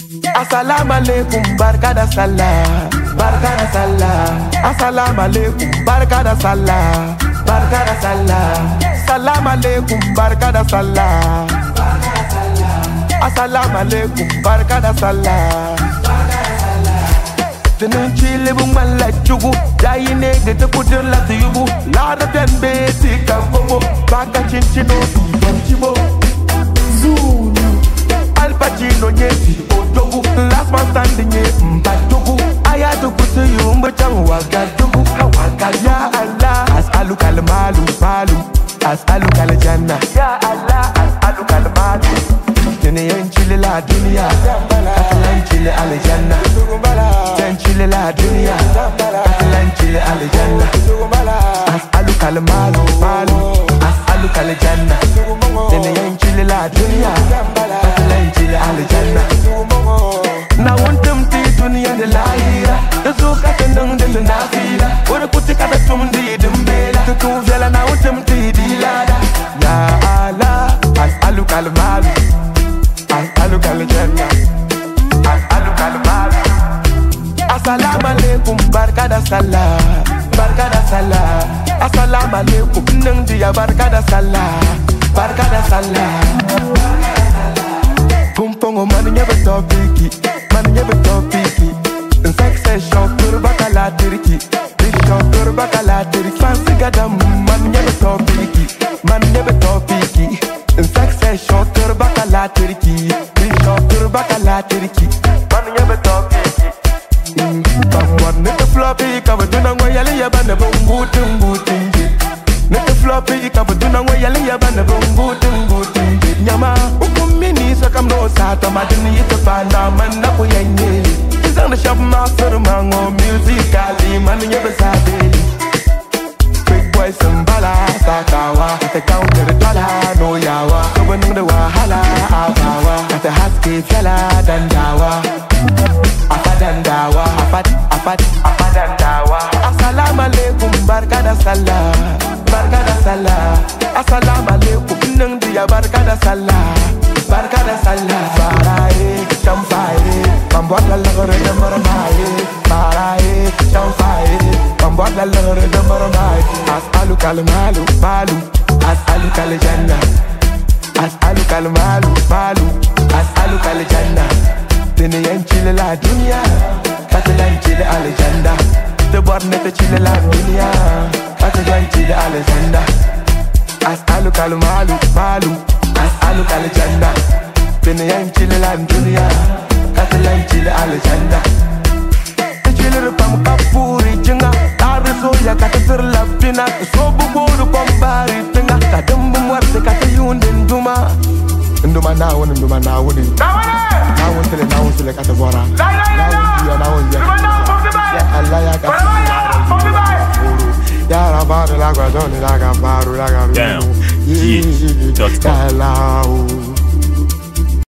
Assalamu alaikum, barkada salah, barkada salah. Assalamu alaikum, barkada salah, barkada salah. Salam alaikum, barkada salah, barkada salah. Assalamu alaikum, barkada salah. Tenen chile bu mala chugu, jayi ne de te putir la tiyubu. La da ten be tika bobo, baka chinchino chibo. Zulu, Al Pacino nyeti otogu, last man standing ye mpatogu. Aya to putu yumba changu wagadugu, waka ya Allah. As'alu kal malu malu, as'alu kal janna. Ya Allah, as'alu kal malu. Tenen chile la dunia, as'alan chile al janna. Chile la dunia, aslan chile al janna. As'alu kal malu malu, as'alu kal janna. Dene yan chile la dunia, aslan chile al janna. Na wontum ti dunia de lahira, da zo ka tanang de nafila. Ora kuti ka da tum di dumbela, to tu vela na wontum ti dilada. Ya Allah, as'alu kal malu, as'alu kal janna, as'alu kal malu. Assalamu alaikum, barkada salah, barkada salah. Assalamu alaikum, nang dia barkada salah, barkada salah. Kumpongo mani nyebe topiki, mani nyebe topiki. Succession turba kala tiriki, vision turba kala tiriki. Fancy gadam mani nyebe topiki, mani nyebe topiki. Succession turba kala tiriki, vision turba kala tiriki. Mani nyebe topiki. Nigga floppy, cover do not wear yellow band of booting booting. Nigga floppy, cover do not wear yellow band of booting booting. Yama, Ukumini, so come no sata, Madini, the Fana, Manapo Yanyi. He's on the shop master, Mango, musically, money ever sabi. Big boys and Bala, Sakawa, at the counter, the dollar, no yawa. So when the Wahala, Abawa, at the Husky, Fella, Dandawa. Afadandawa, afadandawa. Assalamu alaikum, barkada salah, barkada salah. Assalamu alaikum, nang dia barkada salah, barkada salah. Farae, champagne, pambuat la lore de marmai. Farae, champagne, pambuat la lore de marmai. As'alu kal malu, malu, as'alu kal janna. As'alu kal malu, malu, as'alu kal janna. Dene yan chile la dunia, katalan chile alejanda. De borne te chile la dunia, katalan chile alejanda. As'alu kal malu, malu, as'alu kal janda. Dene yan chile la dunia, katalan chile alejanda. Te chile rupam kapuri jenga, tariso ya katatir la pina. So bugoru kombari tenga, kadembu muerte katayunden duma. Nduma na woni, nduma na woni. Na won sele kata bora. Na won ya. Ya Allah ya ka. Ya Rabbi la gwadon la ga baru la ga. Down. Yeah. Ya Allah.